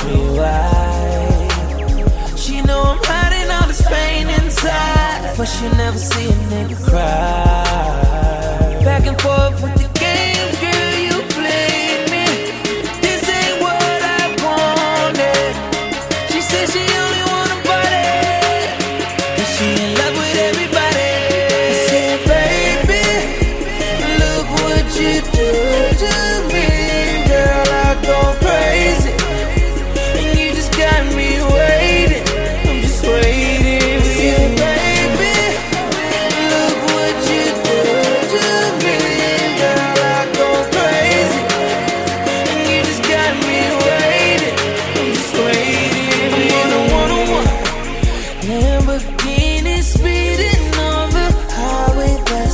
ask me why. She know I'm hiding all this pain inside, but she never see a nigga cry. Back and forth with the games, girl, you played me. This ain't what I wanted. She said she only wanna party, cause she in love with everybody. I said, baby, look what you do to me. Girl, I go crazy, and you just got me waiting. I'm just waiting. I said, baby, look what you do to me. Girl, I go crazy, and you just got me waiting. I'm just waiting. I'm on a one-on-one Lamborghini speeding on the highway, that's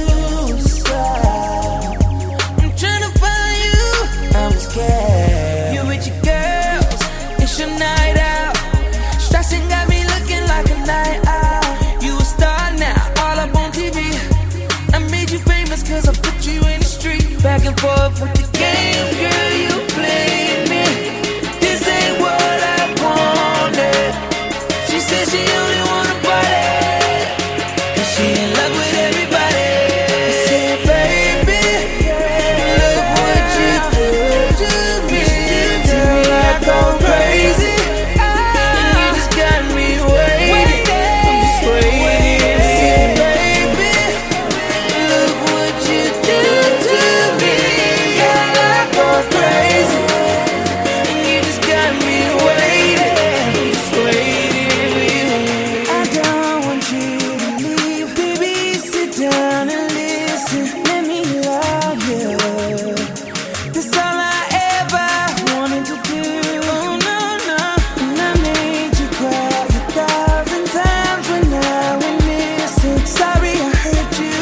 suicide. I'm tryna find you, I'm scared. You with your girls, it's your night out. Stressing got me looking like a night owl. You a star now, all up on TV. I made you famous cause I put you in the street. Back and forth with the games, girl, you played me. This ain't what I wanted. She said she only wanna party, cause she in love with everybody. I said, baby, look what you do to me. Girl, I go crazy, and you just got me waiting. I'm just waiting. I said, baby, look what you do to me. Girl, I go crazy, and you just got me waiting. I'm just waiting. I don't want you to leave, baby. Sit down and listen. Let me love you. That's all I ever wanted to do. Oh no, no. And I made you cry 1,000 times when now we're missing. Sorry I hurt you.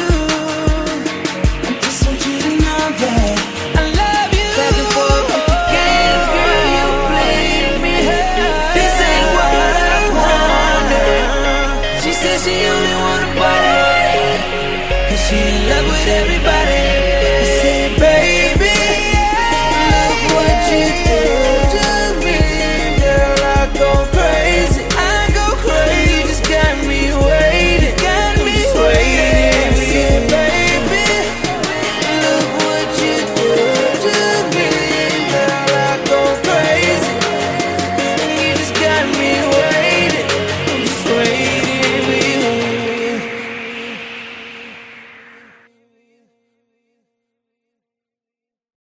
I just want you to know that I love you. Back and forth with the games, girl, you played me. This ain't what I wanted. She said she only wanna party, cause she in love with everybody.